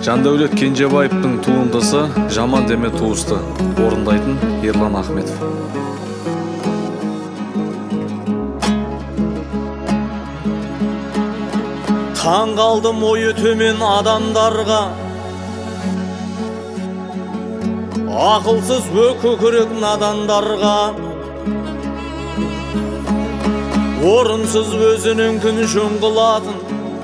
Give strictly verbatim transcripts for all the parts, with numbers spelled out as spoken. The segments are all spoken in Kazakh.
Жандәулет Кенжебаевтың туындысы «Жаман деме туысты» орындайтын Ерлан Ахметов. Таң қалдым ойы төмен адамдарға, ақылсыз өкөкірек надандарға, орынсыз өзінің күн жөн қылатын,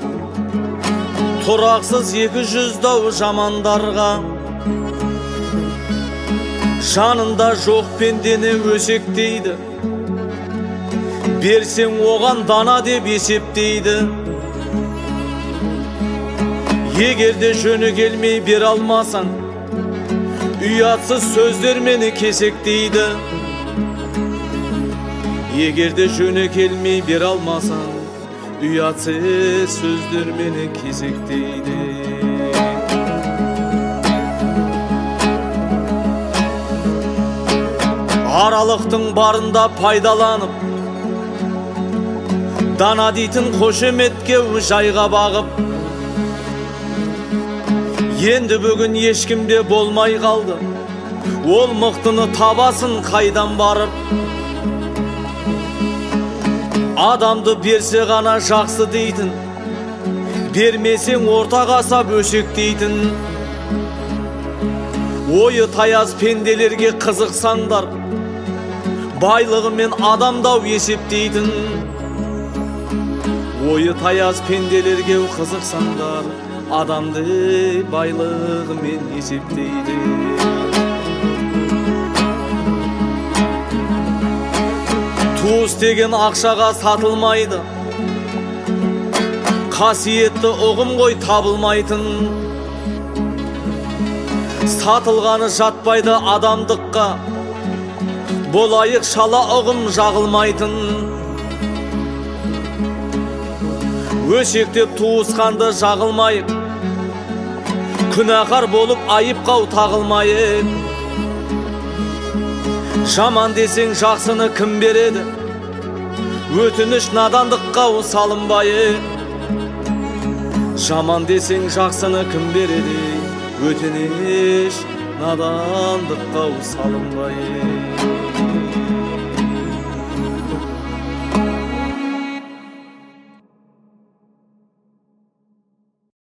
тұрақсыз екі жүздау жамандарға. Жанында жоқ пендені өсектейді, берсең оған дана деп есептейді. Егерде жөні келмей бер алмасаң, ұятсыз сөздер мені кесектейді. Егерде жөні келмей бер алмасаң, ұятсыз сөздер мені кесектейді. Аралықтың барында пайдаланып, дана дейтін қошеметке жайға бағып, енді бүгін ешкімде болмай қалды, ол мықтыны табасын қайдан барып. Адамды берсе ғана жақсы дейтін, бермесең ортаға сап өсектейтін. Ойы таяз пенделерге қызықсаңдар, байлығымен адамдау есептейтін. Ойы таяз пенделерге қызықсаңдар, адамды байлығымен есептейді. Туыс деген ақшаға сатылмайды, қасиетті ұғым ғой табылмайтын. Сатылғаны жатпайды адамдыққа, болайық шала ұғым жағылмайтын. Өсектеп туысқанды жағылмайық, күнәқар болып айыпқау тағылмайық. Жаман десең жақсыны кім береді, өтініш надандыққа салынбайық. Жаман десең жақсыны кім береді, өтініш надандыққа салынбайық.